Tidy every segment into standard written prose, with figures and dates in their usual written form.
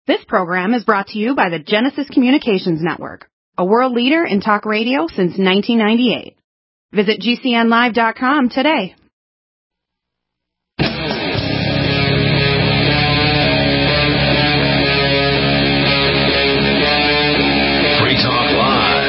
This program is brought to you by the Genesis Communications Network, a world leader in talk radio since 1998. Visit GCNlive.com today. Free Talk Live.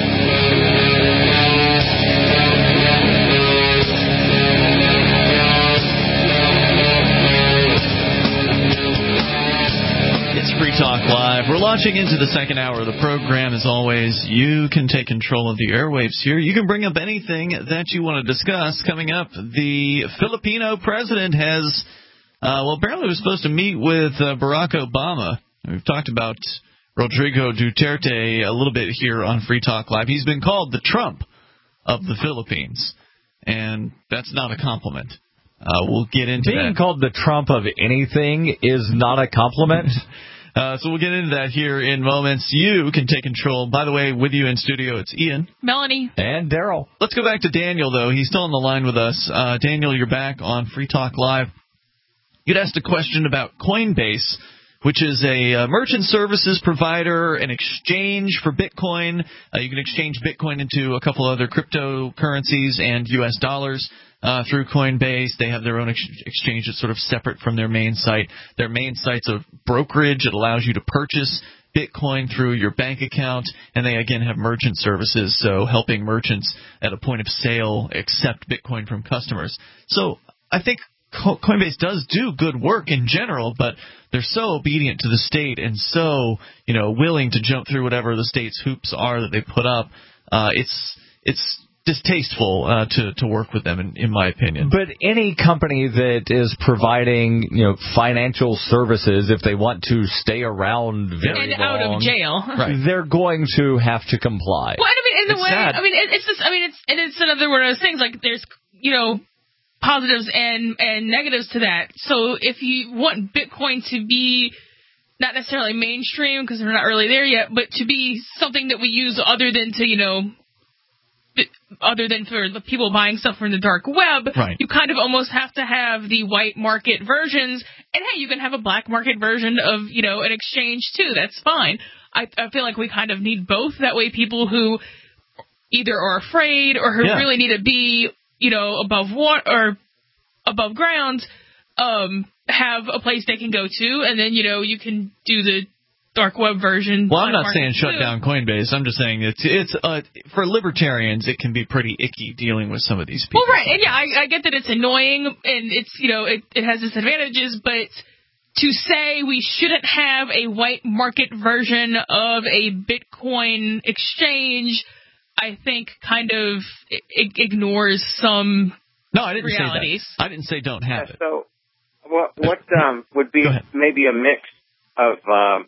Free Talk Live. We're launching into the second hour of the program. As always, you can take control of the airwaves here. You can bring up anything that you want to discuss. Coming up, the Filipino president has, apparently was supposed to meet with Barack Obama. We've talked about Rodrigo Duterte a little bit here on Free Talk Live. He's been called the Trump of the Philippines, and that's not a compliment. We'll get into Being that. called the Trump of anything is not a compliment. So we'll get into that here in moments. You can take control. By the way, with you in studio, it's Ian. Melanie. And Daryl. Let's go back to Daniel, though. He's still on the line with us. Daniel, you're back on Free Talk Live. You'd asked a question about Coinbase, which is a merchant services provider, an exchange for Bitcoin. You can exchange Bitcoin into a couple other cryptocurrencies and U.S. dollars. Through Coinbase. They have their own exchange that's sort of separate from their main site. Their main site's a brokerage. It allows you to purchase Bitcoin through your bank account, and they, again, have merchant services, so helping merchants at a point of sale accept Bitcoin from customers. So I think Coinbase does do good work in general, but they're so obedient to the state and so, willing to jump through whatever the state's hoops are that they put up. It's distasteful to work with them, in my opinion. But any company that is providing financial services, if they want to stay around very long, out of jail, right, they're going to have to comply. Well, in the way, sad. it's another one of those things. Like there's positives and negatives to that. So if you want Bitcoin to be not necessarily mainstream because we're not really there yet, but to be something that we use other than for the people buying stuff from the dark web, right, you kind of almost have to have the white market versions. And hey, you can have a black market version of, an exchange too. That's fine. I feel like we kind of need both. That way people who either are afraid or who really need to be, above water or above ground, have a place they can go to. And then, you can do the dark web version. Well, I'm not saying shut down Coinbase. I'm just saying it's for libertarians, it can be pretty icky dealing with some of these people. Well, right, and I get that it's annoying and it's it has disadvantages, but to say we shouldn't have a white market version of a Bitcoin exchange, I think kind of ignores some realities. Say that. I didn't say don't have it. So, what would be maybe a mix of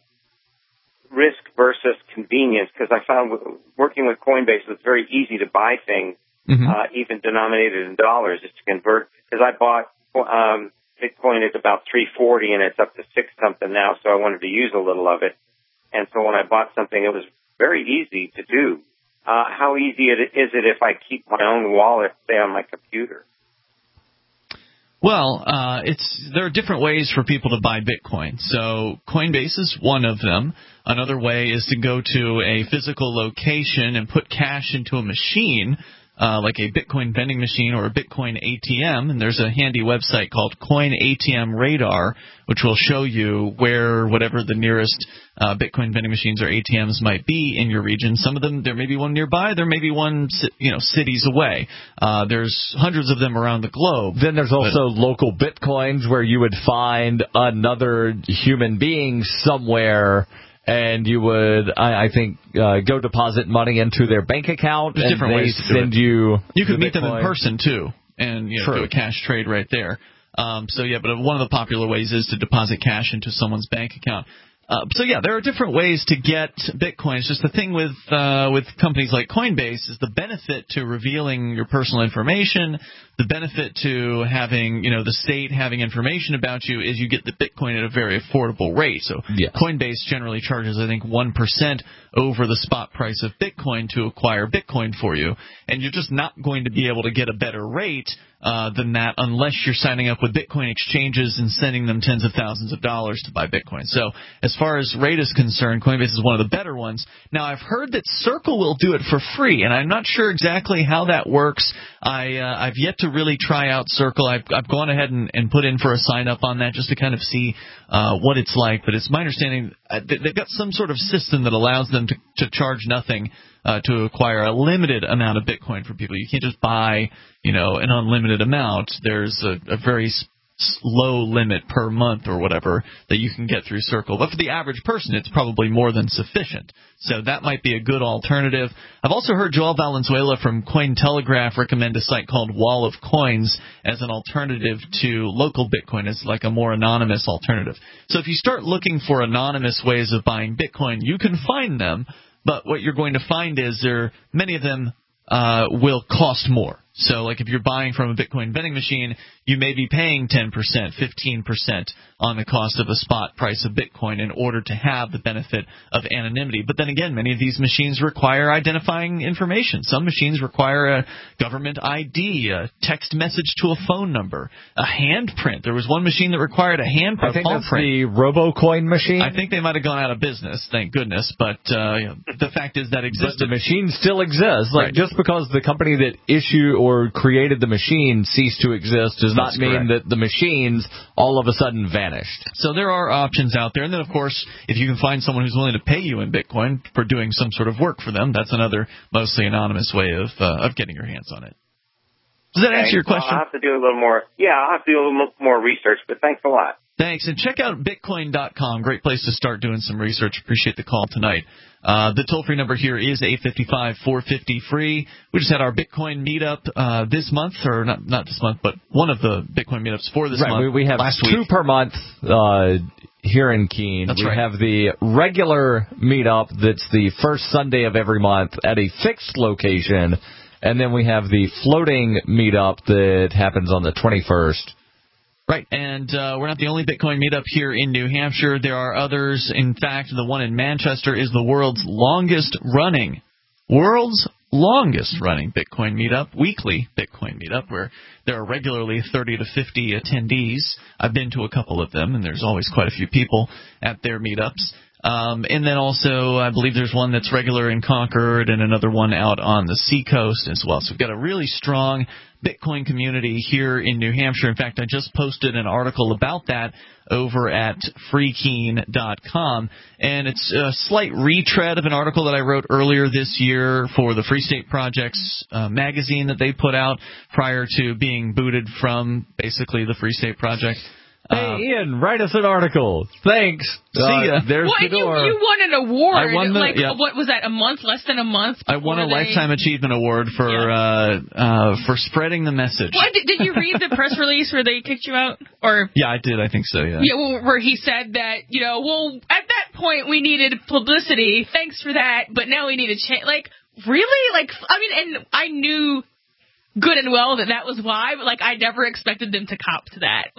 risk versus convenience, because I found working with Coinbase, it's very easy to buy things, even denominated in dollars, just to convert. Because I bought Bitcoin at about $340 and it's up to $6 something now, so I wanted to use a little of it. And so when I bought something, it was very easy to do. How easy is it if I keep my own wallet, say, on my computer? Well, there are different ways for people to buy Bitcoin. So Coinbase is one of them. Another way is to go to a physical location and put cash into a machine, like a Bitcoin vending machine or a Bitcoin ATM. And there's a handy website called Coin ATM Radar, which will show you where whatever the nearest Bitcoin vending machines or ATMs might be in your region. Some of them, there may be one nearby. There may be one, cities away. There's hundreds of them around the globe. Then there's also local Bitcoins where you would find another human being somewhere, and you would, I think, go deposit money into their bank account. There's different ways to send you. You could meet them in person too, and do a cash trade right there. But one of the popular ways is to deposit cash into someone's bank account. There are different ways to get Bitcoin. It's just the thing with companies like Coinbase is the benefit to revealing your personal information, the benefit to having, the state having information about you is you get the Bitcoin at a very affordable rate. So Coinbase generally charges, I think, 1% over the spot price of Bitcoin to acquire Bitcoin for you. And you're just not going to be able to get a better rate than that, unless you're signing up with Bitcoin exchanges and sending them tens of thousands of dollars to buy Bitcoin. So as far as rate is concerned, Coinbase is one of the better ones. Now, I've heard that Circle will do it for free, and I'm not sure exactly how that works. I've yet to really try out Circle. I've gone ahead and put in for a sign-up on that just to kind of see what it's like. But it's my understanding they've got some sort of system that allows them to charge nothing to acquire a limited amount of Bitcoin for people. You can't just buy, an unlimited amount. There's a very low limit per month or whatever that you can get through Circle. But for the average person, it's probably more than sufficient. So that might be a good alternative. I've also heard Joel Valenzuela from Cointelegraph recommend a site called Wall of Coins as an alternative to local Bitcoin, as like a more anonymous alternative. So if you start looking for anonymous ways of buying Bitcoin, you can find them. But what you're going to find is many of them will cost more. So, like if you're buying from a Bitcoin vending machine, you may be paying 10%, 15% on the cost of a spot price of Bitcoin in order to have the benefit of anonymity. But then again, many of these machines require identifying information. Some machines require a government ID, a text message to a phone number, a handprint. There was one machine that required a handprint. I think that's the RoboCoin machine. I think they might have gone out of business, thank goodness. But the fact is that existed. But the machine still exists. Like, right. Just because the company that issued or created the machine ceased to exist does not mean that the machines all of a sudden vanished. So there are options out there. And then, of course, if you can find someone who's willing to pay you in Bitcoin for doing some sort of work for them, that's another mostly anonymous way of getting your hands on it. Does that answer your question? I'll have to do a little more. Yeah, I'll have to do a little more research, but thanks a lot. Thanks. And check out Bitcoin.com. Great place to start doing some research. Appreciate the call tonight. The toll-free number here is 855-450-FREE. We just had our Bitcoin meetup this month, or not this month, but one of the Bitcoin meetups for this month. We have last two week. Per month here in Keene. That's we right. have the regular meetup that's the first Sunday of every month at a fixed location, and then we have the floating meetup that happens on the 21st. Right, and we're not the only Bitcoin meetup here in New Hampshire. There are others. In fact, the one in Manchester is the world's longest running Bitcoin meetup, weekly Bitcoin meetup, where there are regularly 30 to 50 attendees. I've been to a couple of them, and there's always quite a few people at their meetups. And then also, I believe there's one that's regular in Concord and another one out on the seacoast as well. So we've got a really strong Bitcoin community here in New Hampshire. In fact, I just posted an article about that over at freekeene.com, and it's a slight retread of an article that I wrote earlier this year for the Free State Project's magazine that they put out prior to being booted from basically the Free State Project. Hey, Ian, write us an article. Thanks. See ya. There's the door. You won an award. I won what was that, a month, less than a month? I won a Lifetime Achievement Award for spreading the message. What, did you read the press release where they kicked you out? Or yeah, I did. I think so, yeah. Yeah, where he said that, at that point we needed publicity. Thanks for that. But now we need a change. Like, really? And I knew good and well that was why, but, I never expected them to cop to that.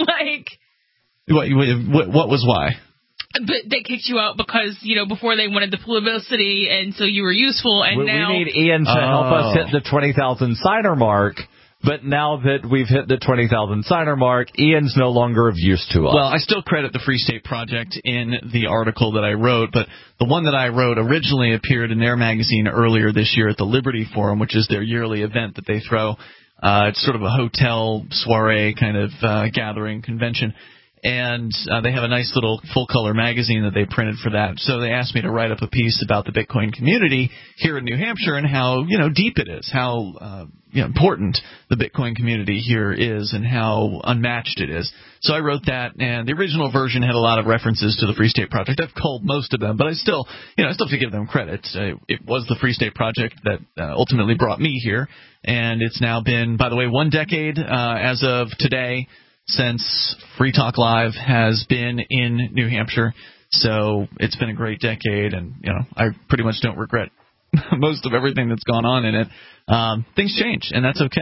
What was why? But they kicked you out because, before they wanted the publicity, and so you were useful, and now... We need Ian to help us hit the 20,000 signer mark, but now that we've hit the 20,000 signer mark, Ian's no longer of use to us. Well, I still credit the Free State Project in the article that I wrote, but the one that I wrote originally appeared in their magazine earlier this year at the Liberty Forum, which is their yearly event that they throw. It's sort of a hotel soiree kind of gathering convention. And they have a nice little full-color magazine that they printed for that. So they asked me to write up a piece about the Bitcoin community here in New Hampshire and how, deep it is, how important the Bitcoin community here is and how unmatched it is. So I wrote that, and the original version had a lot of references to the Free State Project. I've culled most of them, but I still have to give them credit. It was the Free State Project that ultimately brought me here, and it's now been, by the way, 1 decade as of today since Free Talk Live has been in New Hampshire. So it's been a great decade, and I pretty much don't regret most of everything that's gone on in it. Things change, and that's okay.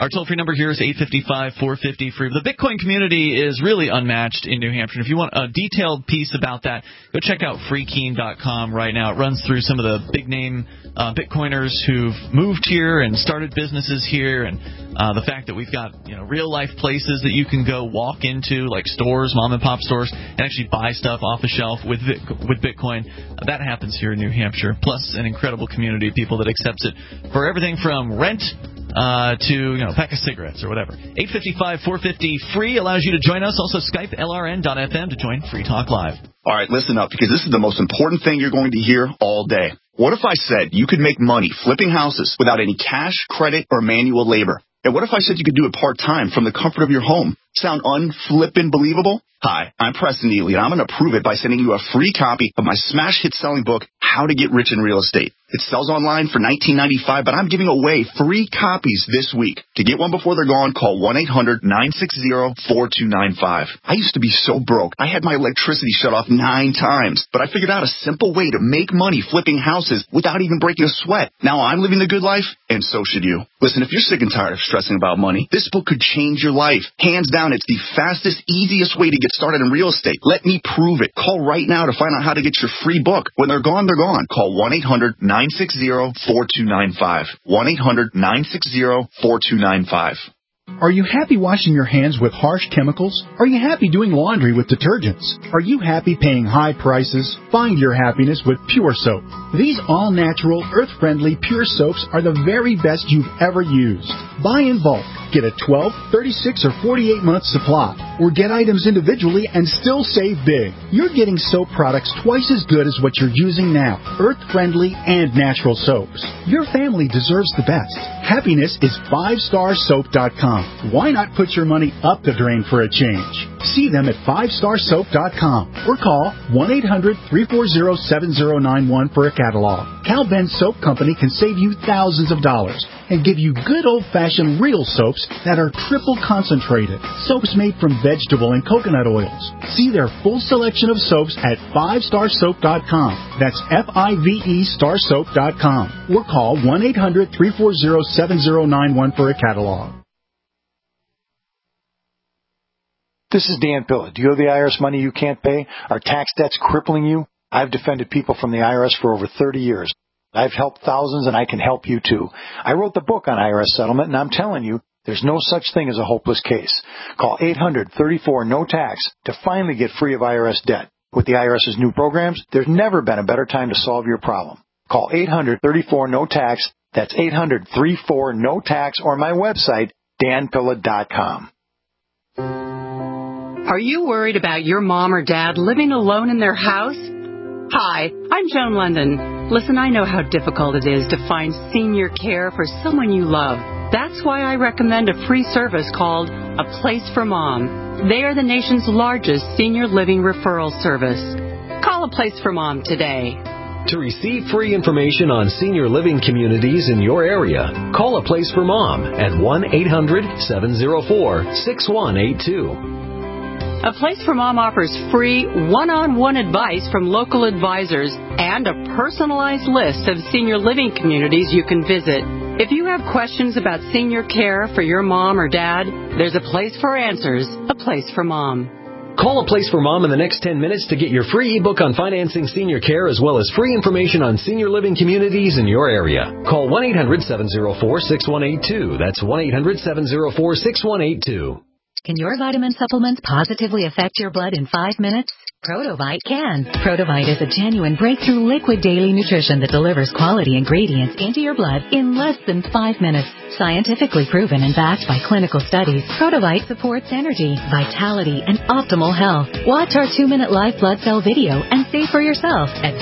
Our toll-free number here is 855-450-FREE. The Bitcoin community is really unmatched in New Hampshire. If you want a detailed piece about that, go check out freekeen.com right now. It runs through some of the big-name Bitcoiners who've moved here and started businesses here, and the fact that we've got real-life places that you can go walk into, like stores, mom-and-pop stores, and actually buy stuff off the shelf with Bitcoin. That happens here in New Hampshire, plus an incredible community of people that accepts it for everything from rent to a pack of cigarettes or whatever. 855-450-FREE allows you to join us. Also, Skype LRN.FM to join Free Talk Live. All right, listen up, because this is the most important thing you're going to hear all day. What if I said you could make money flipping houses without any cash, credit, or manual labor? And what if I said you could do it part-time from the comfort of your home? Sound unflippin' believable? Hi, I'm Preston Neely, and I'm going to prove it by sending you a free copy of my smash hit selling book, How to Get Rich in Real Estate. It sells online for $19.95, but I'm giving away free copies this week. To get one before they're gone, call 1-800-960-4295. I used to be so broke, I had my electricity shut off 9 times, but I figured out a simple way to make money flipping houses without even breaking a sweat. Now I'm living the good life, and so should you. Listen, if you're sick and tired of stressing about money, this book could change your life. Hands down, it's the fastest, easiest way to get started in real estate. Let me prove it. Call right now to find out how to get your free book. When they're gone, they're gone. Call 1-800-960-4295. 1-800-960-4295. Are you happy washing your hands with harsh chemicals? Are you happy doing laundry with detergents? Are you happy paying high prices? Find your happiness with Pure Soap. These all-natural, earth-friendly Pure Soaps are the very best you've ever used. Buy in bulk. Get a 12, 36, or 48-month supply. Or get items individually and still save big. You're getting soap products twice as good as what you're using now. Earth-friendly and natural soaps. Your family deserves the best. Happiness is 5starsoap.com. Why not put your money up the drain for a change? See them at 5starsoap.com or call 1-800-340-7091 for a catalog. Cal Ben Soap Company can save you thousands of dollars and give you good old-fashioned real soaps that are triple concentrated. Soaps made from vegetable and coconut oils. See their full selection of soaps at 5starsoap.com. That's F-I-V-E starsoap.com or call 1-800-340-7091 for a catalog. This is Dan Pilla. Do you owe the IRS money you can't pay? Are tax debts crippling you? I've defended people from the IRS for over 30 years. I've helped thousands, and I can help you too. I wrote the book on IRS settlement, and I'm telling you, there's no such thing as a hopeless case. Call 800-34-NO-TAX to finally get free of IRS debt. With the IRS's new programs, there's never been a better time to solve your problem. Call 800-34-NO-TAX. That's 800-34-NO-TAX, or my website, danpilla.com. Are you worried about your mom or dad living alone in their house? Hi, I'm Joan London. Listen, I know how difficult it is to find senior care for someone you love. That's why I recommend a free service called A Place for Mom. They are the nation's largest senior living referral service. Call A Place for Mom today. To receive free information on senior living communities in your area, call A Place for Mom at 1-800-704-6182. A Place for Mom offers free one-on-one advice from local advisors and a personalized list of senior living communities you can visit. If you have questions about senior care for your mom or dad, there's a place for answers, A Place for Mom. Call A Place for Mom in the next 10 minutes to get your free ebook on financing senior care as well as free information on senior living communities in your area. Call 1-800-704-6182. That's 1-800-704-6182. Can your vitamin supplements positively affect your blood in 5 minutes? Protovite can. Protovite is a genuine breakthrough liquid daily nutrition that delivers quality ingredients into your blood in less than 5 minutes. Scientifically proven and backed by clinical studies, Protovite supports energy, vitality, and optimal health. Watch our 2-minute live blood cell video and see for yourself at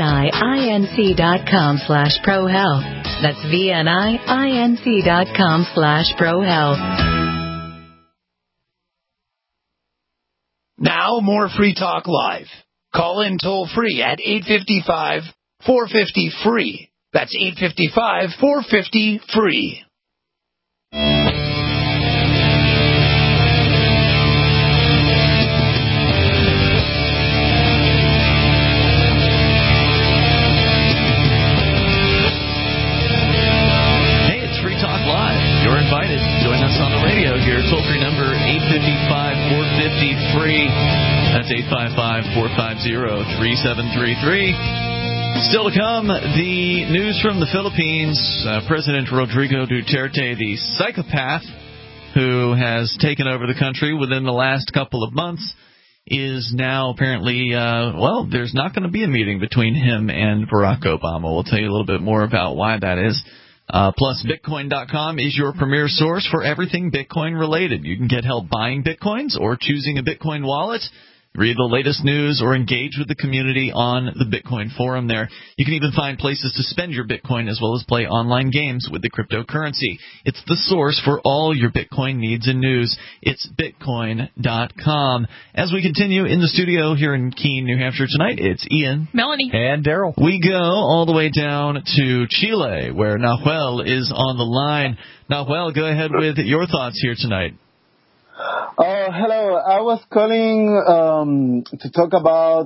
VNIINC.com/ProHealth. That's VNIINC.com/ProHealth. Now, more Free Talk Live. Call in toll-free at 855-450-FREE. That's 855-450-FREE. Hey, it's Free Talk Live. You're invited. Join 855-450-3733. Still to come, the news from the Philippines. President Rodrigo Duterte, the psychopath who has taken over the country within the last couple of months, is now apparently, there's not going to be a meeting between him and Barack Obama. We'll tell you a little bit more about why that is. Plus, Bitcoin.com is your premier source for everything Bitcoin related. You can get help buying Bitcoins or choosing a Bitcoin wallet. Read the latest news or engage with the community on the Bitcoin forum there. You can even find places to spend your Bitcoin as well as play online games with the cryptocurrency. It's the source for all your Bitcoin needs and news. It's Bitcoin.com. As we continue in the studio here in Keene, New Hampshire tonight, it's Ian, Melanie, and Daryl. We go all the way down to Chile, where Nahuel is on the line. Nahuel, go ahead with your thoughts here tonight. Hello. I was calling to talk about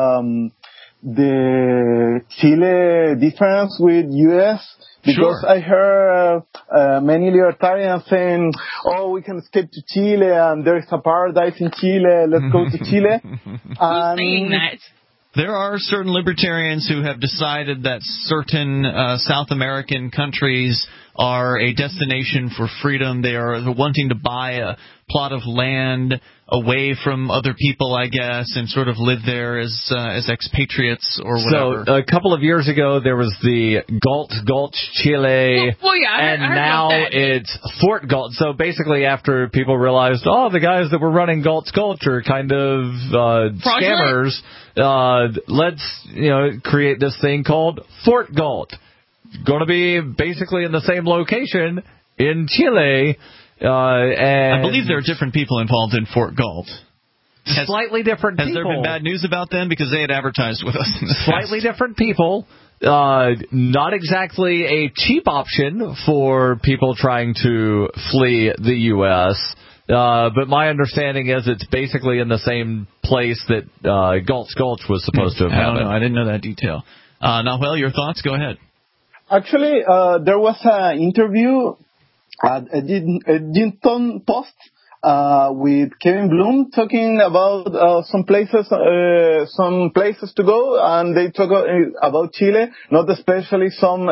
the Chile difference with U.S. because I heard many libertarians saying, we can escape to Chile and there is a paradise in Chile, let's go to Chile. Who's saying that? There are certain libertarians who have decided that certain South American countries are a destination for freedom. They're wanting to buy a plot of land away from other people, I guess, and sort of live there as expatriates or whatever. So a couple of years ago, there was the Gulch, Chile, I heard now it's Fort Gulch. So basically, after people realized, the guys that were running Gulch are kind of scammers, let's create this thing called Fort Gulch. Going to be basically in the same location in Chile. And I believe there are different people involved in Fort Galt. Slightly different people. Has there been bad news about them? Because they had advertised with us in the Slightly different people. Not exactly a cheap option for people trying to flee the U.S., but my understanding is it's basically in the same place that Gulch was supposed to have happened. I don't know. I didn't know that detail. Nahuel, your thoughts? Go ahead. Actually, there was an interview at Edmonton Post with Kevin Bloom talking about some places to go, and they talk about Chile, not especially some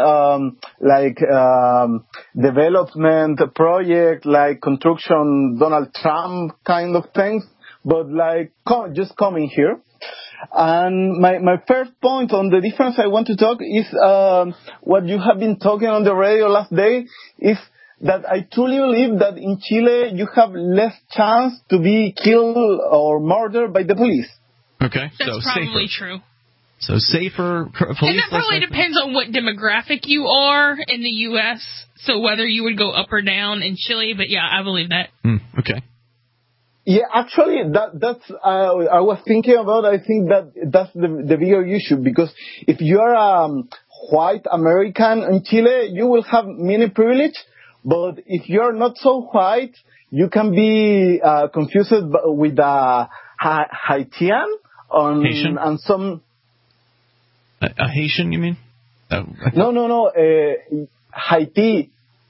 development project like construction Donald Trump kind of things, but just coming here. And my first point on the difference I want to talk is what you have been talking on the radio last day is that I truly believe that in Chile you have less chance to be killed or murdered by the police. Okay, that's probably true. So safer police. And that probably depends on what demographic you are in the U.S., so whether you would go up or down in Chile, but yeah, I believe that. Okay. Yeah, actually, that's I was thinking about. I think that's the bigger issue, because if you are a white American in Chile, you will have many privilege. But if you are not so white, you can be confused with a Haitian Haitian? And some. A Haitian, you mean? No. Haiti,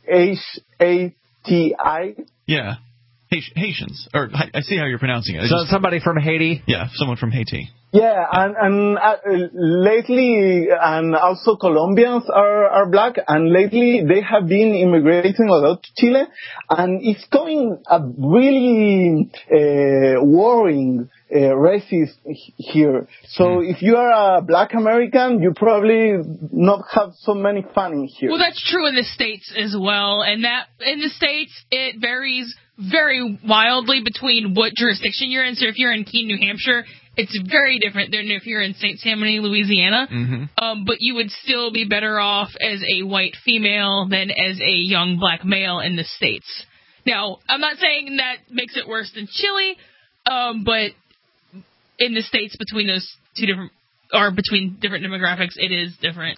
H-A-T-I. Yeah. Haitians, or I see how you're pronouncing it. So somebody from Haiti? Yeah, someone from Haiti. Yeah, and lately, and also Colombians are black, and lately they have been immigrating a lot to Chile, and it's coming a really worrying racist here. So if you are a black American, you probably not have so many fun in here. Well, that's true in the States as well, and that in the States it varies very wildly between what jurisdiction you're in. So if you're in Keene, New Hampshire, it's very different than if you're in St. Tammany, Louisiana. But you would still be better off as a white female than as a young black male in the States. Now, I'm not saying that makes it worse than Chile, but in the States between those two different, or between different demographics, it is different.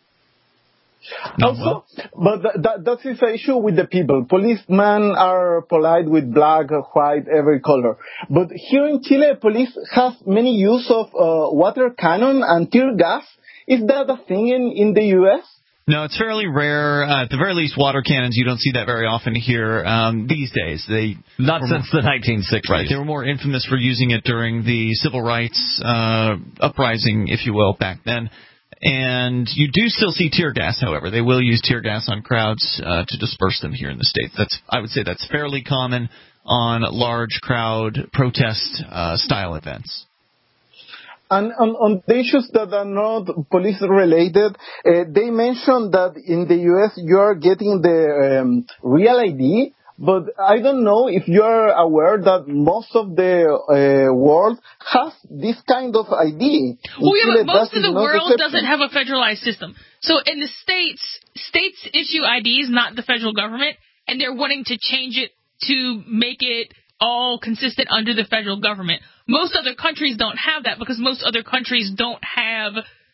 Also, but that is an issue with the people. Policemen are polite with black, white, every color. But here in Chile, police have many use of water cannon and tear gas. Is that a thing in the U.S.? No, it's fairly rare. At the very least, water cannons, you don't see that very often here these days. Not since the 1960s. Right. They were more infamous for using it during the civil rights uprising, if you will, back then. And you do still see tear gas, however. They will use tear gas on crowds to disperse them here in the States. I would say that's fairly common on large crowd protest style events. And on the issues that are not police related, they mentioned that in the U.S. you are getting the real ID, but I don't know if you are aware that most of the world has this kind of ID. Well, yeah, but most of the world doesn't have a federalized system. So in the states issue IDs, not the federal government, and they're wanting to change it to make it all consistent under the federal government. Most other countries don't have that because most other countries don't have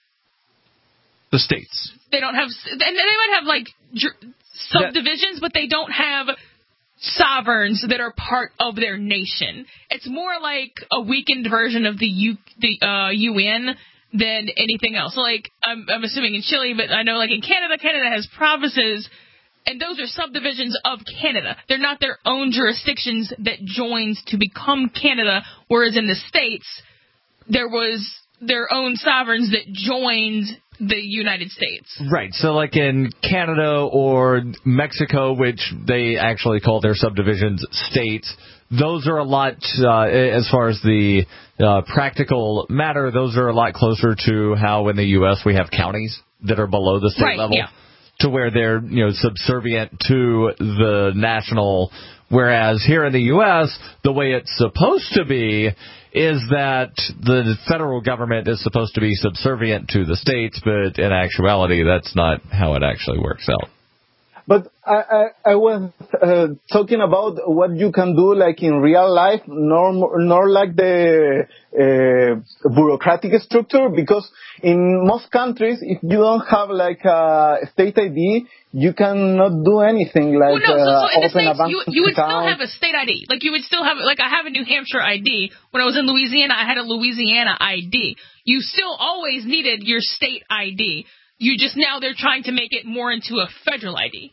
the states. They don't have, and they might have like subdivisions, but they don't have sovereigns that are part of their nation. It's more like a weakened version of the UN than anything else. So like I'm assuming in Chile, but I know like in Canada has provinces. And those are subdivisions of Canada. They're not their own jurisdictions that joins to become Canada, whereas in the States, there was their own sovereigns that joined the United States. Right. So like in Canada or Mexico, which they actually call their subdivisions states, those are a lot, as far as the practical matter, those are a lot closer to how in the U.S. we have counties that are below the state level. Yeah. To where they're, subservient to the national, whereas here in the U.S., the way it's supposed to be is that the federal government is supposed to be subservient to the states, but in actuality, that's not how it actually works out. But I was talking about what you can do like in real life, nor like the bureaucratic structure, because in most countries, if you don't have like a state ID, you cannot do anything like so in open the a bank you would account. still have a state ID. Like you would still have, like I have a New Hampshire ID. When I was in Louisiana, I had a Louisiana ID. You still always needed your state ID. You just now they're trying to make it more into a federal ID.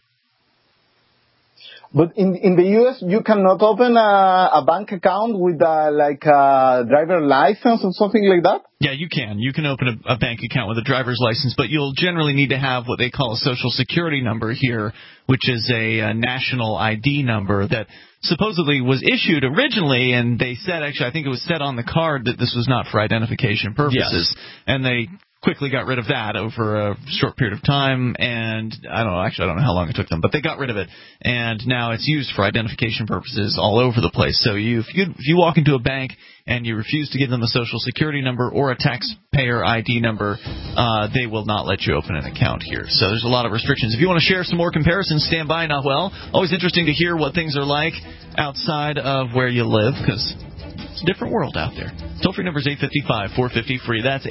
But in the U.S., you cannot open a bank account with like a driver license or something like that? Yeah, you can. You can open a bank account with a driver's license, but you'll generally need to have what they call a social security number here, which is a national ID number that supposedly was issued originally, and they said, actually, I think it was said on the card that this was not for identification purposes. Yes. And they quickly got rid of that over a short period of time, and I don't know how long it took them, but they got rid of it, and now it's used for identification purposes all over the place. So if you walk into a bank and you refuse to give them a social security number or a taxpayer ID number, they will not let you open an account here. So there's a lot of restrictions. If you want to share some more comparisons, stand by, Nahuel. Always interesting to hear what things are like outside of where you live, because it's a different world out there. Toll-free number is 855-450-FREE. That's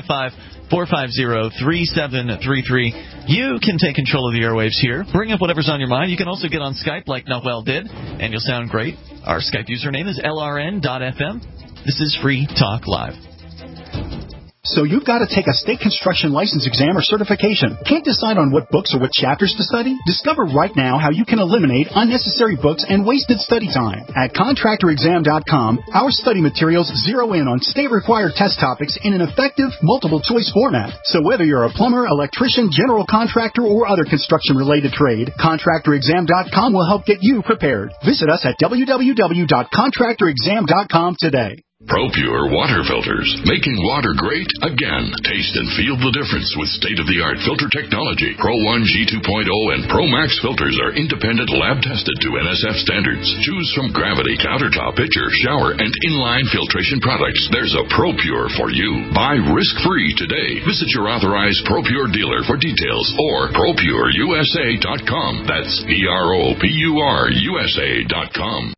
855-450-3733. You can take control of the airwaves here. Bring up whatever's on your mind. You can also get on Skype like Nahuel did, and you'll sound great. Our Skype username is lrn.fm. This is Free Talk Live. So you've got to take a state construction license exam or certification. Can't decide on what books or what chapters to study? Discover right now how you can eliminate unnecessary books and wasted study time. At contractorexam.com, our study materials zero in on state-required test topics in an effective, multiple-choice format. So whether you're a plumber, electrician, general contractor, or other construction-related trade, contractorexam.com will help get you prepared. Visit us at www.contractorexam.com today. ProPure water filters, making water great again. Taste and feel the difference with state-of-the-art filter technology. Pro 1 G2.0 and Pro Max filters are independent lab-tested to NSF standards. Choose from Gravity, Countertop, Pitcher, Shower, and Inline filtration products. There's a ProPure for you. Buy risk-free today. Visit your authorized ProPure dealer for details or ProPureUSA.com. That's ProPureUSA.com.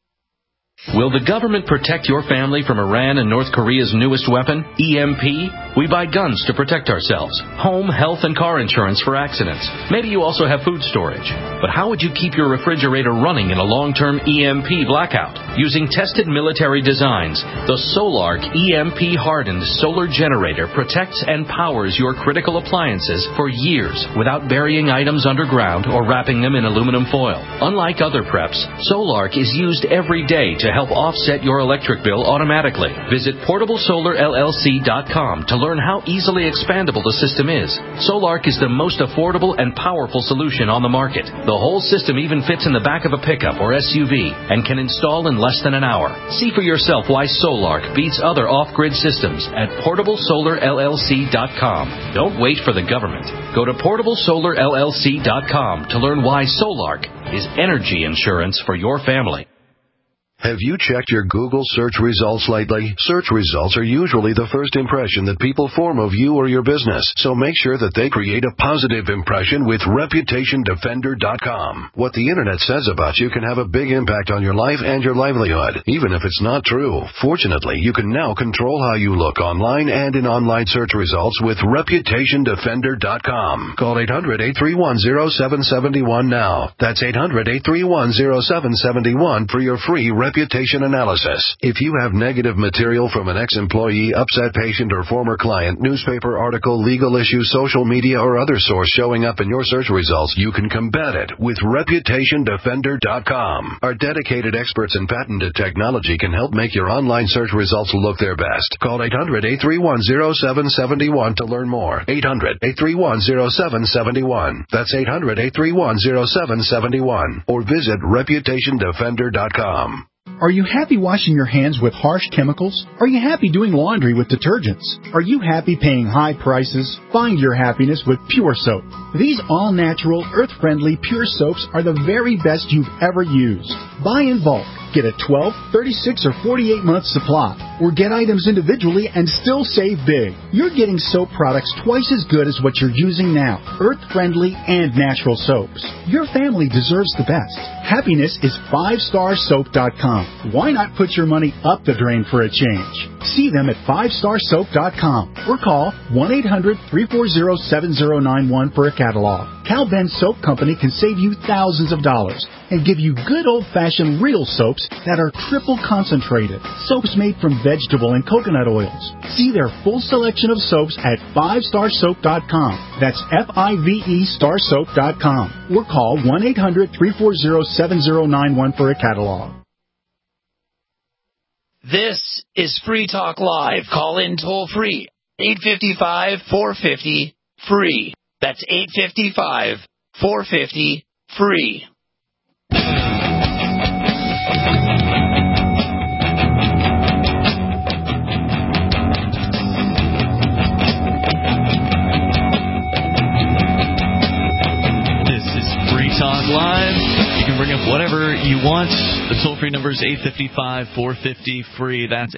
Will the government protect your family from Iran and North Korea's newest weapon, EMP? We buy guns to protect ourselves, home, health, and car insurance for accidents. Maybe you also have food storage. But how would you keep your refrigerator running in a long-term EMP blackout? Using tested military designs, the Solarc EMP-hardened solar generator protects and powers your critical appliances for years without burying items underground or wrapping them in aluminum foil. Unlike other preps, Solarc is used every day to help offset your electric bill automatically. Visit PortableSolarLLC.com to learn how easily expandable the system is. Solarc is the most affordable and powerful solution on the market. The whole system even fits in the back of a pickup or SUV and can install in less than an hour. See for yourself why Solarc beats other off-grid systems at PortableSolarLLC.com. Don't wait for the government. Go to PortableSolarLLC.com to learn why Solarc is energy insurance for your family. Have you checked your Google search results lately? Search results are usually the first impression that people form of you or your business, so make sure that they create a positive impression with ReputationDefender.com. What the Internet says about you can have a big impact on your life and your livelihood, even if it's not true. Fortunately, you can now control how you look online and in online search results with ReputationDefender.com. Call 800-831-0771 now. That's 800-831-0771 for your free reputation analysis. If you have negative material from an ex-employee, upset patient, or former client, newspaper article, legal issue, social media, or other source showing up in your search results, you can combat it with ReputationDefender.com. Our dedicated experts in patented technology can help make your online search results look their best. Call 800-831-0771 to learn more. 800-831-0771. That's 800-831-0771. Or visit ReputationDefender.com. Are you happy washing your hands with harsh chemicals? Are you happy doing laundry with detergents? Are you happy paying high prices? Find your happiness with Pure Soap. These all-natural, earth-friendly Pure Soaps are the very best you've ever used. Buy in bulk. Get a 12, 36, or 48-month supply, or get items individually and still save big. You're getting soap products twice as good as what you're using now, earth-friendly and natural soaps. Your family deserves the best. Happiness is 5starsoap.com. Why not put your money up the drain for a change? See them at 5starsoap.com or call 1-800-340-7091 for a catalog. Cal Ben Soap Company can save you thousands of dollars and give you good old-fashioned real soaps that are triple concentrated. Soaps made from vegetable and coconut oils. See their full selection of soaps at 5starsoap.com. That's F-I-V-E starsoap.com. Or call 1-800-340-7091 for a catalog. This is Free Talk Live. Call in toll free. 855-450-FREE. That's 855-450-FREE. This is Free Talk Live. You can bring up whatever you want. The toll-free number is 855-450-FREE. That's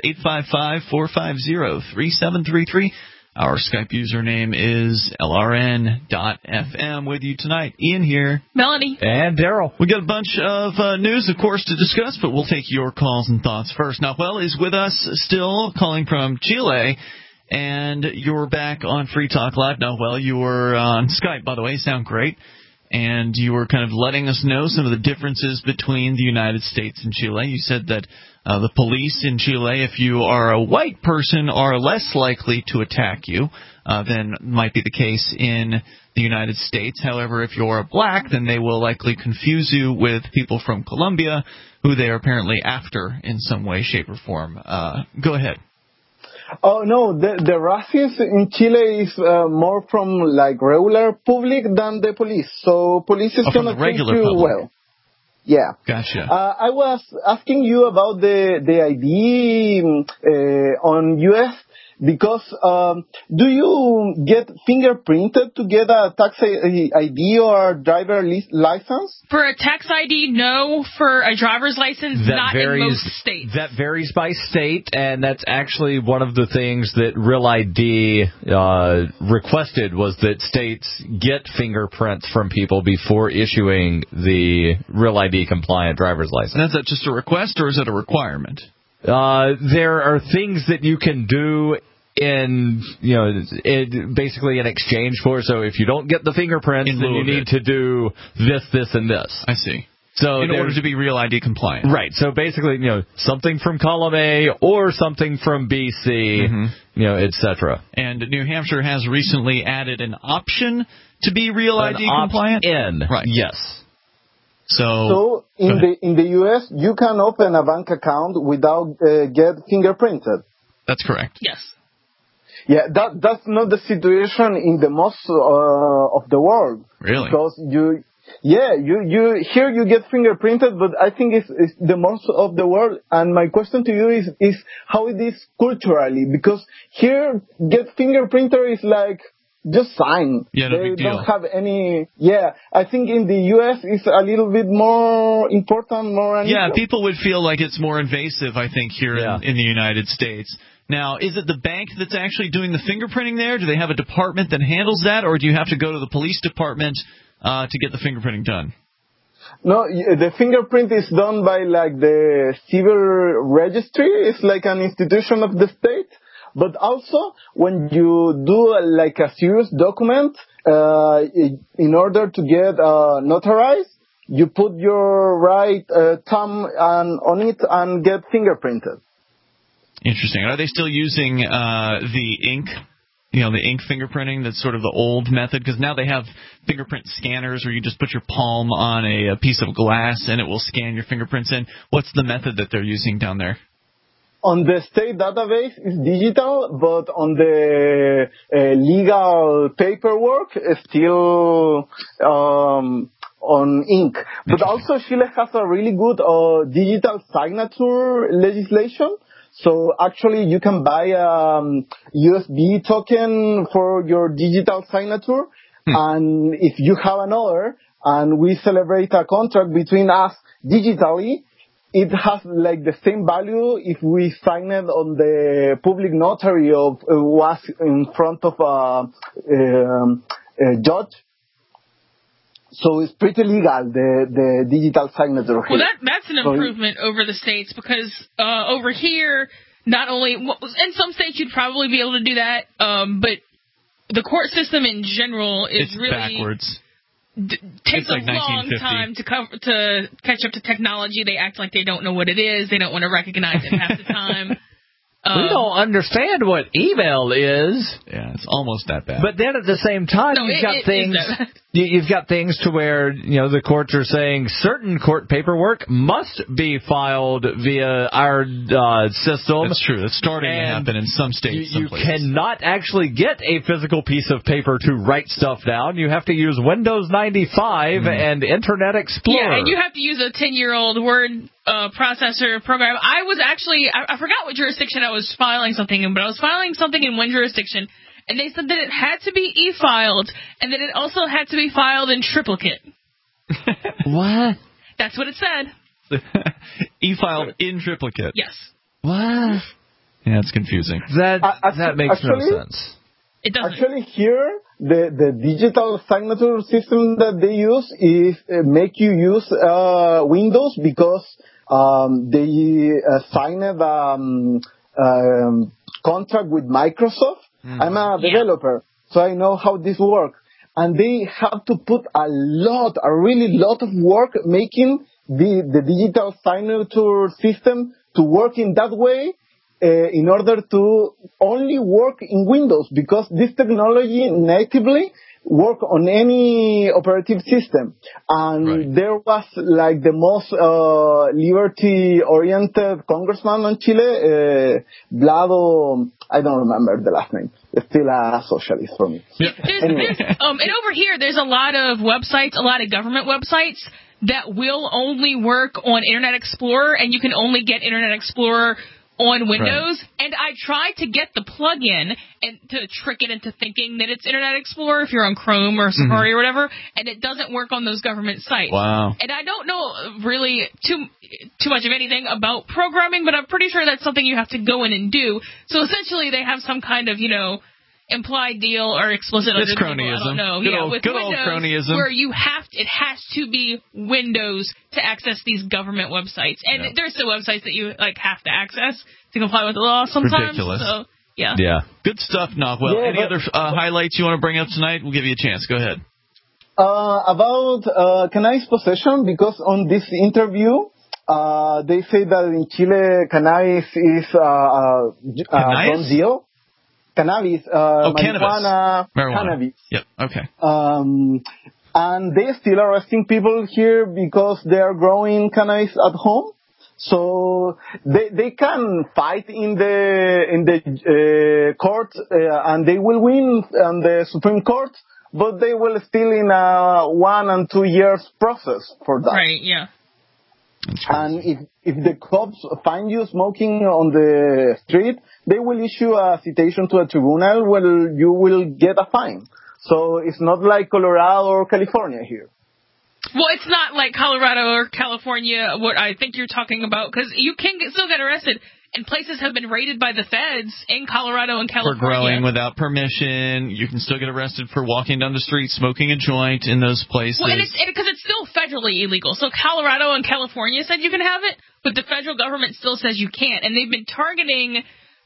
855-450-3733. Our Skype username is LRN.FM. With you tonight, Ian here. Melanie. And Daryl. We got a bunch of news, of course, to discuss, but we'll take your calls and thoughts first. Nahuel is with us still, calling from Chile, and you're back on Free Talk Live. Nahuel, you were on Skype, by the way. You sound great. And you were kind of letting us know some of the differences between the United States and Chile. You said that the police in Chile, if you are a white person, are less likely to attack you than might be the case in the United States. However, if you're black, then they will likely confuse you with people from Colombia, who they are apparently after in some way, shape, or form. Go ahead. Oh, no, the racism in Chile is more from, like, regular public than the police. So police is going to treat you well. Yeah. Gotcha. I was asking you about the ID on U.S. because do you get fingerprinted to get a tax ID or driver license? For a tax ID, no. For a driver's license, not in most states. That varies by state, and that's actually one of the things that Real ID requested, was that states get fingerprints from people before issuing the Real ID compliant driver's license. And is that just a request, or is it a requirement? There are things that you can do basically in exchange for. So if you don't get the fingerprints, then you need to do this, and this. I see. So in order to be Real ID compliant. Right. So basically, something from column A or something from BC, etc. And New Hampshire has recently added an option to be Real ID compliant. Right. Yes. So in the U.S., you can open a bank account without get fingerprinted. That's correct. Yes. Yeah, that's not the situation in the most of the world. Really? Because you here you get fingerprinted, but I think it's the most of the world. And my question to you is how it is culturally, because here get fingerprinter is like just sign. Yeah, no they big deal. don't have any. Yeah, I think in the U.S. it's a little bit more important, more. Yeah, people would feel like it's more invasive, I think, here in the United States. Now, is it the bank that's actually doing the fingerprinting there? Do they have a department that handles that, or do you have to go to the police department to get the fingerprinting done? No, the fingerprint is done by like the civil registry. It's like an institution of the state. But also, when you do like a serious document, in order to get notarized, you put your right thumb on it and get fingerprinted. Interesting. Are they still using the ink? The ink fingerprinting, that's sort of the old method, because now they have fingerprint scanners where you just put your palm on a piece of glass and it will scan your fingerprints in. What's the method that they're using down there? On the state database, it's digital, but on the legal paperwork, it's still on ink. But also, Chile has a really good digital signature legislation. So actually, you can buy a USB token for your digital signature, and if you have another, and we celebrate a contract between us digitally, it has like the same value if we sign it on the public notary of was in front of a judge. So it's pretty legal, the digital signature here. Well, that's an improvement over the States, because over here, not only in some states you'd probably be able to do that, but the court system in general is really backwards. Takes like a long time to catch up to technology. They act like they don't know what it is. They don't want to recognize it half the time. We don't understand what email is. Yeah, it's almost that bad. But then at the same time, you've got things to where the courts are saying certain court paperwork must be filed via our system. That's true. It's starting to happen in some states. You cannot actually get a physical piece of paper to write stuff down. You have to use Windows 95 and Internet Explorer. Yeah, and you have to use a 10-year-old Word processor program. I was actually, I forgot what jurisdiction I was filing something in, but I was filing something in one jurisdiction, and they said that it had to be e-filed, and that it also had to be filed in triplicate. What? That's what it said. E-filed in triplicate. Yes. What? Yeah, it's confusing. That makes no sense. It doesn't. Actually, here, the digital signature system that they use is make you use Windows, because they signed a contract with Microsoft. I'm a developer, so I know how this works. And they have to put a really lot of work making the digital signature system to work in that way, in order to only work in Windows, because this technology natively work on any operative system. And there was like the most liberty-oriented congressman in Chile, Vlado, I don't remember the last name. It's still a socialist for me. Yeah. And over here, there's a lot of websites, a lot of government websites that will only work on Internet Explorer, and you can only get Internet Explorer on Windows, and I tried to get the plug-in and to trick it into thinking that it's Internet Explorer if you're on Chrome or Safari or whatever, and it doesn't work on those government sites. Wow. And I don't know really too much of anything about programming, but I'm pretty sure that's something you have to go in and do. So essentially they have some kind of, implied deal or explicit it's cronyism. I don't know. Good old cronyism. Where it has to be Windows to access these government websites. And there's still websites that you have to access to comply with the law sometimes. Ridiculous. So Yeah. Yeah. Good stuff, Nahuel. Any other highlights you want to bring up tonight? We'll give you a chance. Go ahead. About cannabis possession, because on this interview, they say that in Chile, cannabis is done deal. Cannabis, marijuana, cannabis. Yep. Okay. And they're still arresting people here because they are growing cannabis at home. So they can fight in the court, and they will win on the Supreme Court, but they will still in a 1 and 2 years process for that. Right, yeah. And if the cops find you smoking on the street, they will issue a citation to a tribunal where you will get a fine. So it's not like Colorado or California here. Well, it's not like Colorado or California, what I think you're talking about, because you can still get arrested, and places have been raided by the feds in Colorado and California. For growing without permission. You can still get arrested for walking down the street, smoking a joint in those places. Well, because it's still federally illegal. So Colorado and California said you can have it, but the federal government still says you can't. And they've been targeting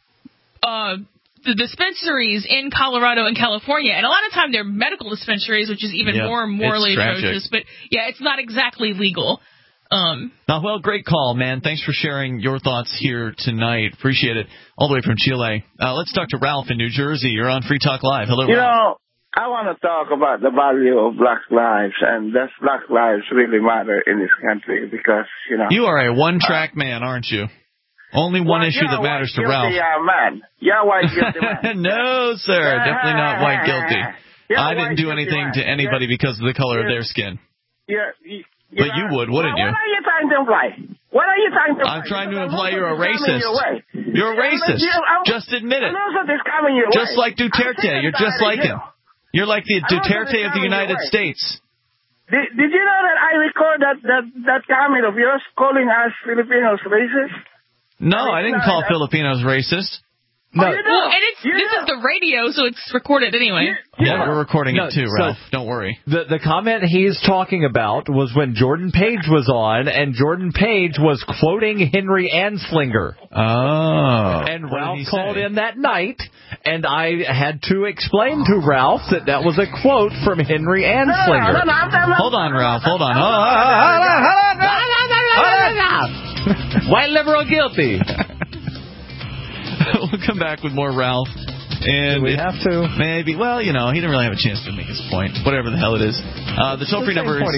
the dispensaries in Colorado and California, and a lot of time they're medical dispensaries, which is even more morally atrocious. But yeah, it's not exactly legal. Well, great call, man. Thanks for sharing your thoughts here tonight. Appreciate it. All the way from Chile. Let's talk to Ralph in New Jersey. You're on Free Talk Live. Hello, Ralph. You know, I want to talk about the value of black lives, and that black lives really matter in this country because, you know. You are a one-track man, aren't you? Only one issue that matters to Ralph. Man. You're white guilty man. No, sir. Definitely not white guilty. I didn't do anything to anybody because of the color of their skin. But you would, wouldn't you? What are you trying to imply? What are you trying to imply? I'm trying to imply you're a racist. You're a racist. Just admit it. Just like Duterte. You're just like him. You're like the Duterte of the United States. Did you know that I record that comment of yours calling us Filipinos racist? No, I didn't call Filipinos racist. No. Well, and this is the radio, so it's recorded anyway. Yeah, we're recording it too, Ralph. Don't worry. The comment he's talking about was when Jordan Page was on, and Jordan Page was quoting Henry Anslinger. Oh. And Ralph called in that night, and I had to explain to Ralph that was a quote from Henry Anslinger. Hold on, Ralph. Hold on. White liberal guilty. We'll come back with more Ralph. And do we have to? Maybe. Well, you know, he didn't really have a chance to make his point. Whatever the hell it is. The toll-free number is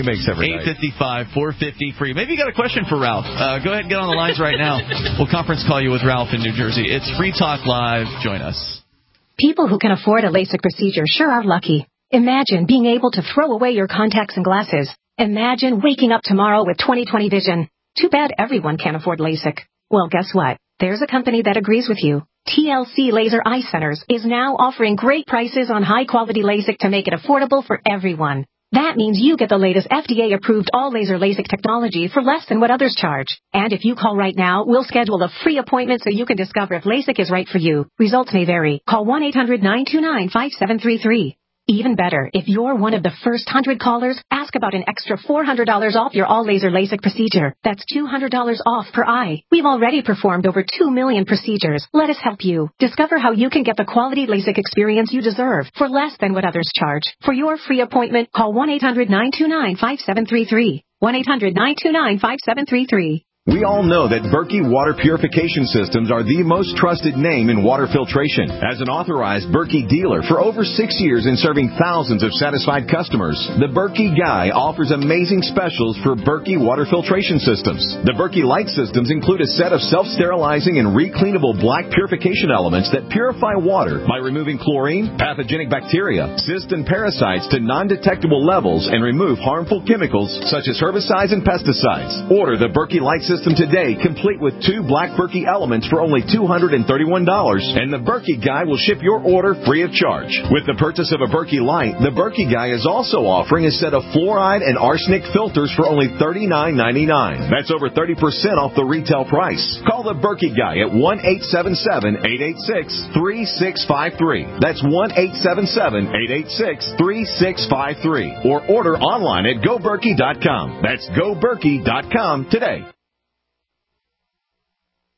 855-450-FREE. Maybe you got a question for Ralph. Go ahead and get on the lines right now. We'll conference call you with Ralph in New Jersey. It's Free Talk Live. Join us. People who can afford a LASIK procedure sure are lucky. Imagine being able to throw away your contacts and glasses. Imagine waking up tomorrow with 20/20 vision. Too bad everyone can't afford LASIK. Well, guess what? There's a company that agrees with you. TLC Laser Eye Centers is now offering great prices on high-quality LASIK to make it affordable for everyone. That means you get the latest FDA-approved all-laser LASIK technology for less than what others charge. And if you call right now, we'll schedule a free appointment so you can discover if LASIK is right for you. Results may vary. Call 1-800-929-5733. Even better, if you're one of the first 100 callers, ask about an extra $400 off your all-laser LASIK procedure. That's $200 off per eye. We've already performed over 2 million procedures. Let us help you. Discover how you can get the quality LASIK experience you deserve for less than what others charge. For your free appointment, call 1-800-929-5733. 1-800-929-5733. We all know that Berkey Water Purification Systems are the most trusted name in water filtration. As an authorized Berkey dealer for over 6 years and serving thousands of satisfied customers, the Berkey Guy offers amazing specials for Berkey Water Filtration Systems. The Berkey Light Systems include a set of self-sterilizing and recleanable black purification elements that purify water by removing chlorine, pathogenic bacteria, cysts, and parasites to non-detectable levels and remove harmful chemicals such as herbicides and pesticides. Order the Berkey Light System today, complete with 2 black Berkey elements for only $231, and the Berkey Guy will ship your order free of charge. With the purchase of a Berkey Light, the Berkey Guy is also offering a set of fluoride and arsenic filters for only $39.99. That's over 30% off the retail price. Call the Berkey Guy at 1-877-886-3653. That's 1-877-886-3653. Or order online at GoBerkey.com. That's GoBerkey.com today.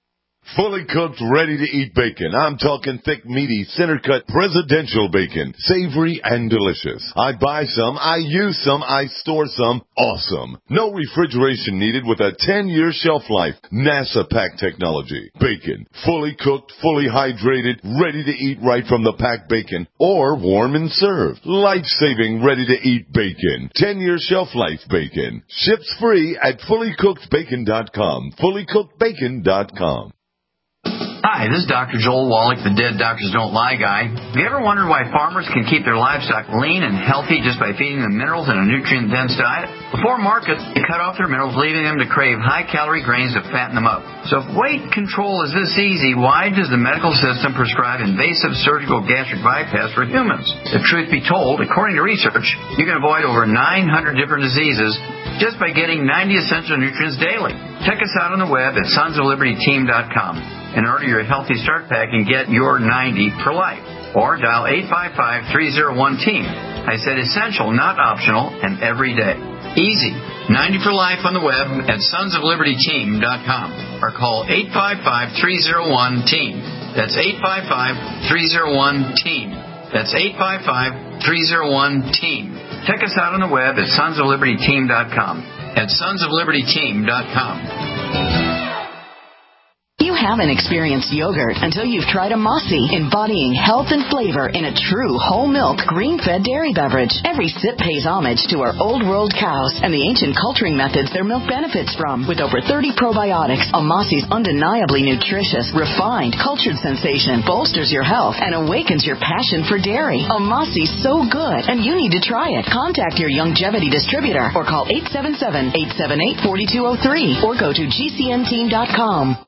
Fully cooked, ready-to-eat bacon. I'm talking thick, meaty, center-cut presidential bacon. Savory and delicious. I buy some, I use some, I store some. Awesome. No refrigeration needed with a 10-year shelf life. NASA pack technology. Bacon. Fully cooked, fully hydrated, ready to eat right from the packed bacon. Or warm and served. Life-saving, ready-to-eat bacon. 10-year shelf life bacon. Ships free at fullycookedbacon.com. Fullycookedbacon.com. Hi, this is Dr. Joel Wallach, the Dead Doctors Don't Lie guy. Have you ever wondered why farmers can keep their livestock lean and healthy just by feeding them minerals in a nutrient-dense diet? Before market, they cut off their minerals, leaving them to crave high-calorie grains to fatten them up. So if weight control is this easy, why does the medical system prescribe invasive surgical gastric bypass for humans? If truth be told, according to research, you can avoid over 900 different diseases just by getting 90 essential nutrients daily. Check us out on the web at sonsoflibertyteam.com and order your Healthy Start Pack and get your 90 for life. Or dial 855-301-TEAM. I said essential, not optional, and every day. Easy. 90 for life on the web at sonsoflibertyteam.com or call 855-301-TEAM. That's 855-301-TEAM. That's 855-301-TEAM. Check us out on the web at sonsoflibertyteam.com. At sonsoflibertyteam.com. You haven't experienced yogurt until you've tried a Mossy, embodying health and flavor in a true whole milk, green-fed dairy beverage. Every sip pays homage to our old world cows and the ancient culturing methods their milk benefits from. With over 30 probiotics, a Mossy's undeniably nutritious, refined, cultured sensation bolsters your health and awakens your passion for dairy. A Mossy's so good, and you need to try it. Contact your Youngevity distributor or call 877-878-4203 or go to gcnteam.com.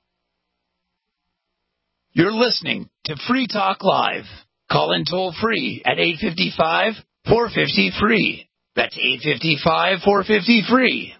You're listening to Free Talk Live. Call in toll free at 855-450-FREE. That's 855-450-FREE.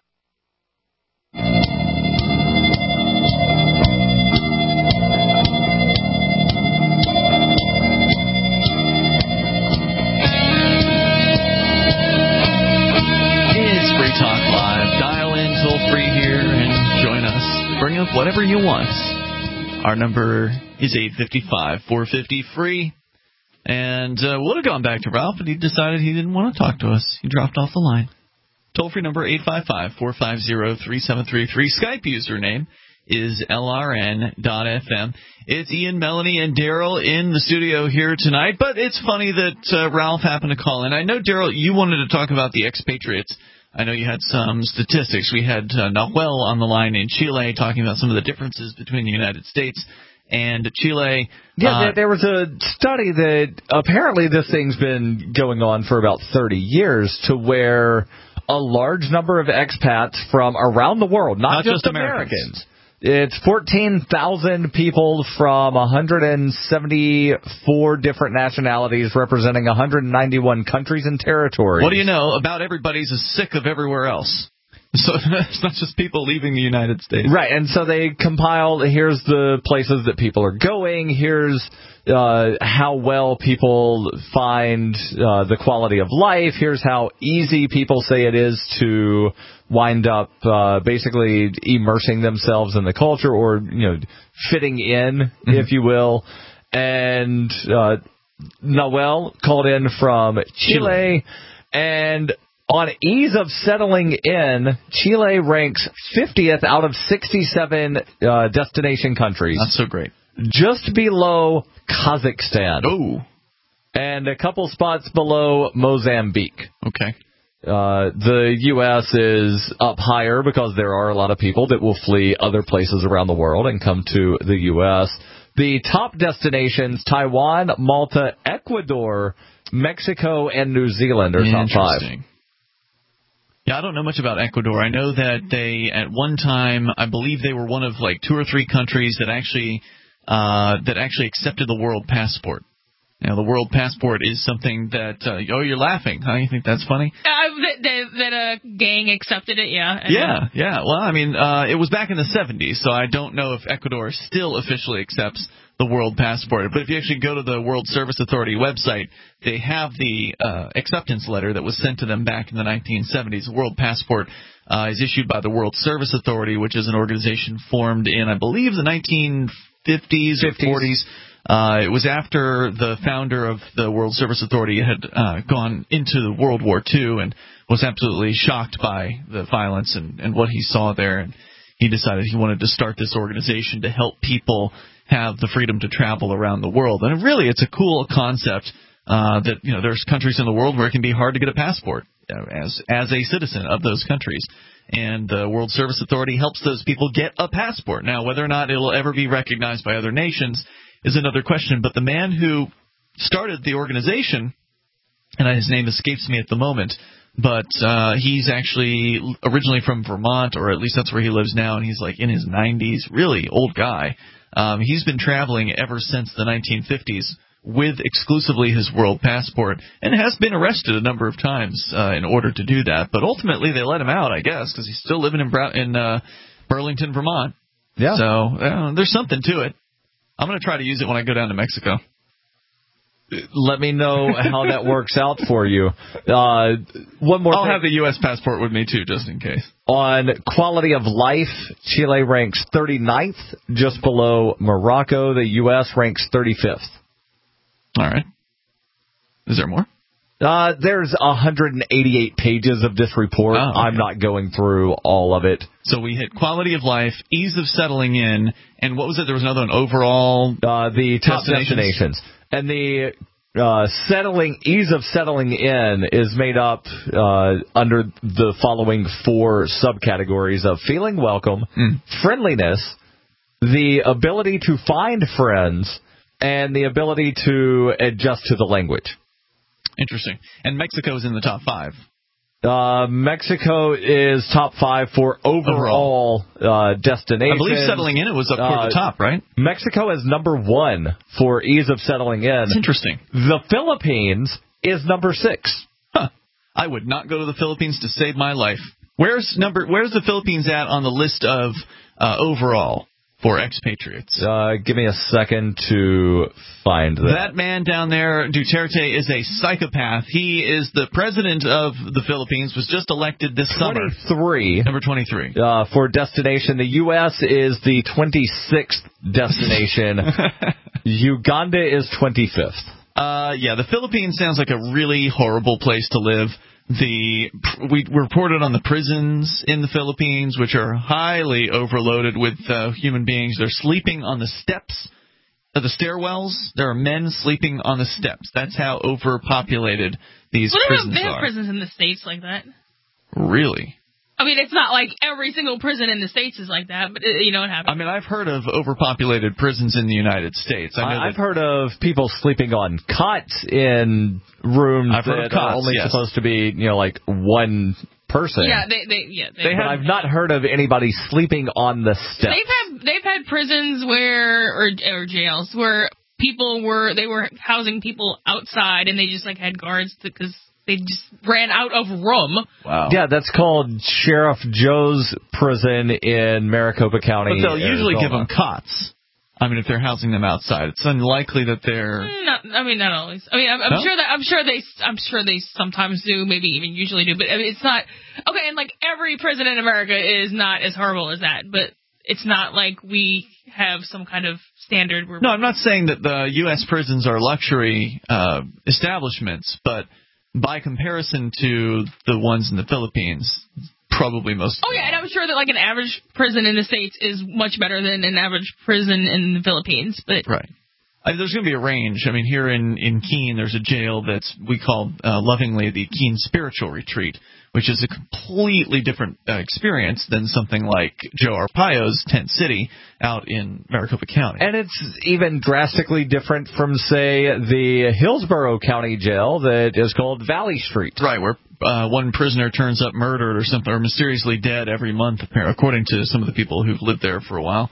It's Free Talk Live. Dial in toll free here and join us. Bring up whatever you want. Our number is 855-450-FREE. And would have gone back to Ralph, but he decided he didn't want to talk to us. He dropped off the line. Toll-free number 855-450-3733. Skype username is LRN.FM. It's Ian, Melanie, and Daryl in the studio here tonight. But it's funny that Ralph happened to call in. I know, Daryl, you wanted to talk about the expatriates. I know you had some statistics. We had Nahuel on the line in Chile talking about some of the differences between the United States and Chile. Yeah, there was a study that apparently this thing's been going on for about 30 years to where a large number of expats from around the world, not just Americans. It's 14,000 people from 174 different nationalities representing 191 countries and territories. What do you know? About everybody's as sick of everywhere else. So it's not just people leaving the United States. Right, and so they compiled, here's the places that people are going, here's how well people find the quality of life, here's how easy people say it is to wind up basically immersing themselves in the culture or, fitting in, if you will. And Noel called in from Chile. And on ease of settling in, Chile ranks 50th out of 67 destination countries. That's so great. Just below Kazakhstan. Oh. And a couple spots below Mozambique. Okay. The U.S. is up higher because there are a lot of people that will flee other places around the world and come to the U.S. The top destinations, Taiwan, Malta, Ecuador, Mexico, and New Zealand are top 5. Yeah, I don't know much about Ecuador. I know that they, at one time, I believe they were one of like 2 or 3 countries that actually accepted the world passport. The world passport is something that, you're laughing, huh? You think that's funny? That a gang accepted it, yeah. Yeah. Well, I mean, it was back in the 70s, so I don't know if Ecuador still officially accepts the world passport. But if you actually go to the World Service Authority website, they have the acceptance letter that was sent to them back in the 1970s. The world passport is issued by the World Service Authority, which is an organization formed in, I believe, the 1950s or 40s. It was after the founder of the World Service Authority had gone into World War II and was absolutely shocked by the violence and what he saw there. And he decided he wanted to start this organization to help people have the freedom to travel around the world. And really, it's a cool concept that, there's countries in the world where it can be hard to get a passport as a citizen of those countries. And the World Service Authority helps those people get a passport. Now, whether or not it will ever be recognized by other nations is another question, but the man who started the organization, and his name escapes me at the moment, but he's actually originally from Vermont, or at least that's where he lives now, and he's like in his 90s, really old guy. He's been traveling ever since the 1950s with exclusively his world passport, and has been arrested a number of times in order to do that. But ultimately, they let him out, I guess, because he's still living in Burlington, Vermont. Yeah. So there's something to it. I'm going to try to use it when I go down to Mexico. Let me know how that works out for you. One more. I'll have the U.S. passport with me, too, just in case. On quality of life, Chile ranks 39th, just below Morocco. The U.S. ranks 35th. All right. Is there more? There's 188 pages of this report. Oh, okay. I'm not going through all of it. So we hit quality of life, ease of settling in, and what was it? There was another one, overall the top destinations. And the ease of settling in is made up under the following 4 subcategories of feeling welcome, friendliness, the ability to find friends, and the ability to adjust to the language. Interesting. And Mexico is in the top 5. Mexico is top 5 for overall destinations. I believe settling in, it was up toward the top, right? Mexico is number 1 for ease of settling in. That's interesting. The Philippines is number 6. Huh. I would not go to the Philippines to save my life. Where's the Philippines at on the list of overall for expatriates? Give me a second to find that. That man down there, Duterte, is a psychopath. He is the president of the Philippines, was just elected this summer. 23. Number 23. For destination. The U.S. is the 26th destination. Uganda is 25th. Yeah, the Philippines sounds like a really horrible place to live. We reported on the prisons in the Philippines, which are highly overloaded with human beings. They're sleeping on the steps of the stairwells. There are men sleeping on the steps. That's how overpopulated these prisons are. They have prisons in the States like that. Really? I mean, it's not like every single prison in the States is like that, but you know what happens. I mean, I've heard of overpopulated prisons in the United States. I've heard of people sleeping on cots in rooms that are only supposed to be, like one person. Yeah, but I've not heard of anybody sleeping on the steps. They've had prisons or jails where people were housing people outside and they just had guards because they just ran out of room. Wow. Yeah, that's called Sheriff Joe's prison in Maricopa County. But they'll usually give them cots. I mean, if they're housing them outside, it's unlikely that they're. Not always. I mean, I'm sure they sometimes do, maybe even usually do. But I mean, it's not okay. And every prison in America is not as horrible as that. But it's not like we have some kind of standard. No, I'm not saying that the U.S. prisons are luxury establishments, but by comparison to the ones in the Philippines, probably most. Oh, yeah, and I'm sure that an average prison in the States is much better than an average prison in the Philippines. But right. There's going to be a range. I mean, here in Keene, there's a jail we call lovingly the Keene Spiritual Retreat, which is a completely different experience than something like Joe Arpaio's Tent City out in Maricopa County. And it's even drastically different from, say, the Hillsborough County Jail that is called Valley Street. Right, where one prisoner turns up murdered or something, or mysteriously dead every month, according to some of the people who've lived there for a while.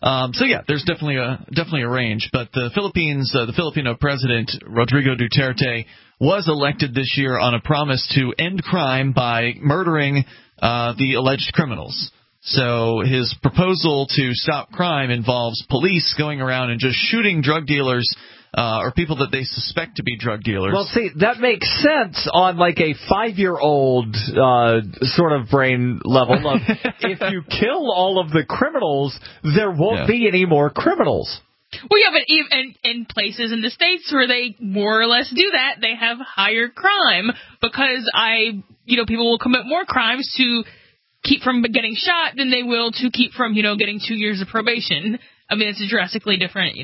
So yeah, there's definitely a range. But the Philippines, the Filipino president Rodrigo Duterte was elected this year on a promise to end crime by murdering the alleged criminals. So his proposal to stop crime involves police going around and just shooting drug dealers or people that they suspect to be drug dealers. Well, see, that makes sense on like a 5-year-old sort of brain level. Of if you kill all of the criminals, there won't be any more criminals. Well, yeah, but even in places in the States where they more or less do that, they have higher crime because people will commit more crimes to keep from getting shot than they will to keep from, getting 2 years of probation. I mean, it's drastically different,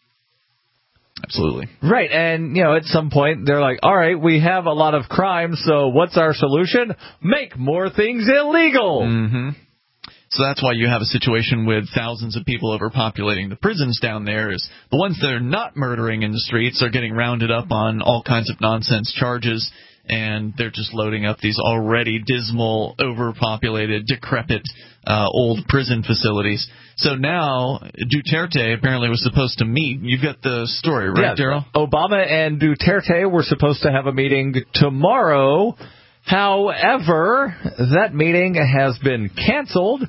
Absolutely. Right, and, at some point, they're like, all right, we have a lot of crime, so what's our solution? Make more things illegal. Mm-hmm. So that's why you have a situation with thousands of people overpopulating the prisons down there. Is the ones that are not murdering in the streets are getting rounded up on all kinds of nonsense charges, and they're just loading up these already dismal, overpopulated, decrepit, old prison facilities. So now Duterte apparently was supposed to meet. You've got the story, right, Daryl? Obama and Duterte were supposed to have a meeting tomorrow. However, that meeting has been canceled.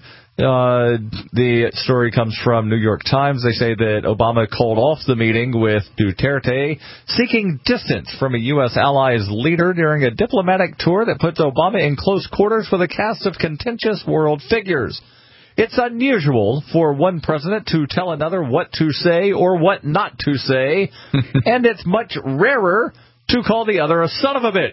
The story comes from New York Times. They say that Obama called off the meeting with Duterte, seeking distance from a U.S. ally's leader during a diplomatic tour that puts Obama in close quarters with a cast of contentious world figures. It's unusual for one president to tell another what to say or what not to say, and it's much rarer to call the other a son of a bitch.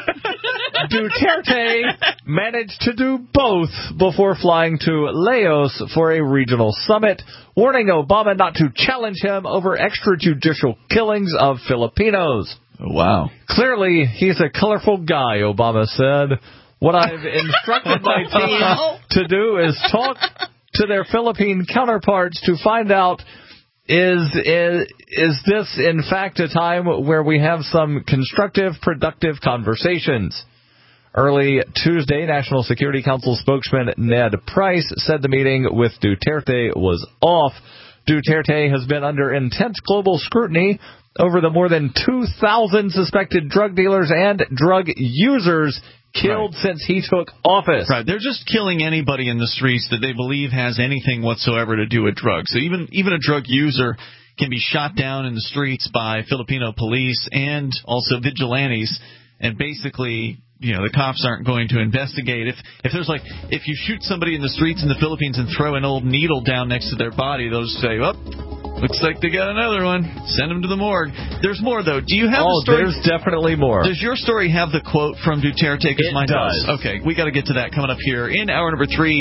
Duterte managed to do both before flying to Laos for a regional summit, warning Obama not to challenge him over extrajudicial killings of Filipinos. Wow. Clearly, he's a colorful guy, Obama said. What I've instructed my team to do is talk to their Philippine counterparts to find out is this, in fact, a time where we have some constructive, productive conversations? Early Tuesday, National Security Council spokesman Ned Price said the meeting with Duterte was off. Duterte has been under intense global scrutiny over the more than 2,000 suspected drug dealers and drug users killed since he took office. Right. They're just killing anybody in the streets that they believe has anything whatsoever to do with drugs. So even a drug user can be shot down in the streets by Filipino police and also vigilantes, and basically, the cops aren't going to investigate. If you shoot somebody in the streets in the Philippines and throw an old needle down next to their body, they'll just say, looks like they got another one. Send them to the morgue. There's more, though. Do you have the story? There's definitely more. Does your story have the quote from Duterte? It mine does. Okay, we got to get to that coming up here in hour number 3,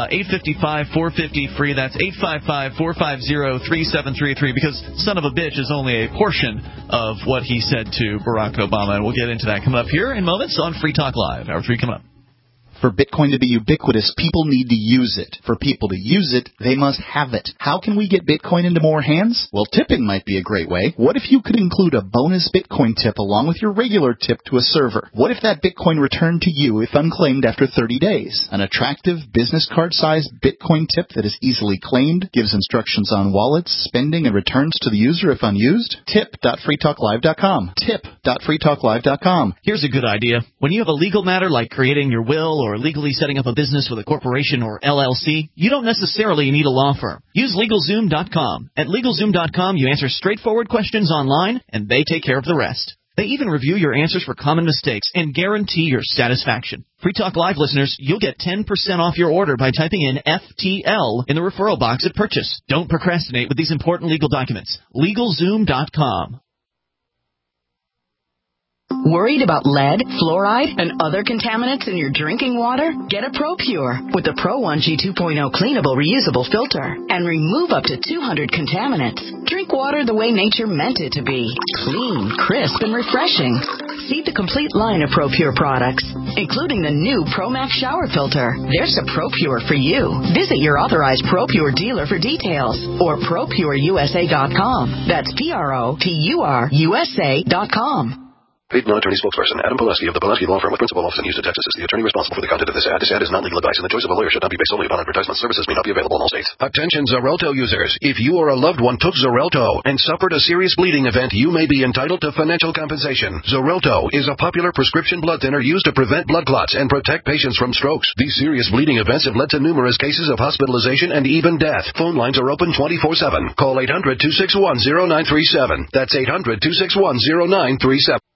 855-450 free. That's 855-450-3733, because son of a bitch is only a portion of what he said to Barack Obama. And we'll get into that coming up here in moments on Free Talk Live. Hour 3 coming up. For Bitcoin to be ubiquitous, people need to use it. For people to use it, they must have it. How can we get Bitcoin into more hands? Well, tipping might be a great way. What if you could include a bonus Bitcoin tip along with your regular tip to a server? What if that Bitcoin returned to you if unclaimed after 30 days? An attractive business card-sized Bitcoin tip that is easily claimed, gives instructions on wallets, spending, and returns to the user if unused? Tip.freetalklive.com. Tip.freetalklive.com. Here's a good idea. When you have a legal matter like creating your will or legally setting up a business with a corporation or LLC, you don't necessarily need a law firm. Use LegalZoom.com. At LegalZoom.com, you answer straightforward questions online, and they take care of the rest. They even review your answers for common mistakes and guarantee your satisfaction. Free Talk Live listeners, you'll get 10% off your order by typing in FTL in the referral box at purchase. Don't procrastinate with these important legal documents. LegalZoom.com. Worried about lead, fluoride, and other contaminants in your drinking water? Get a ProPure with the Pro 1G 2.0 cleanable reusable filter and remove up to 200 contaminants. Drink water the way nature meant it to be. Clean, crisp, and refreshing. See the complete line of ProPure products, including the new ProMax shower filter. There's a ProPure for you. Visit your authorized ProPure dealer for details or ProPureUSA.com. That's ProPureUSA.com. Paid non-attorney spokesperson Adam Pileski of the Pileski Law Firm with principal office in Houston, Texas is the attorney responsible for the content of this ad. This ad is not legal advice, and the choice of a lawyer should not be based solely upon advertisement. Services may not be available in all states. Attention Xarelto users. If you or a loved one took Xarelto and suffered a serious bleeding event, you may be entitled to financial compensation. Xarelto is a popular prescription blood thinner used to prevent blood clots and protect patients from strokes. These serious bleeding events have led to numerous cases of hospitalization and even death. Phone lines are open 24/7. Call 800-261-0937. That's 800-261-0937.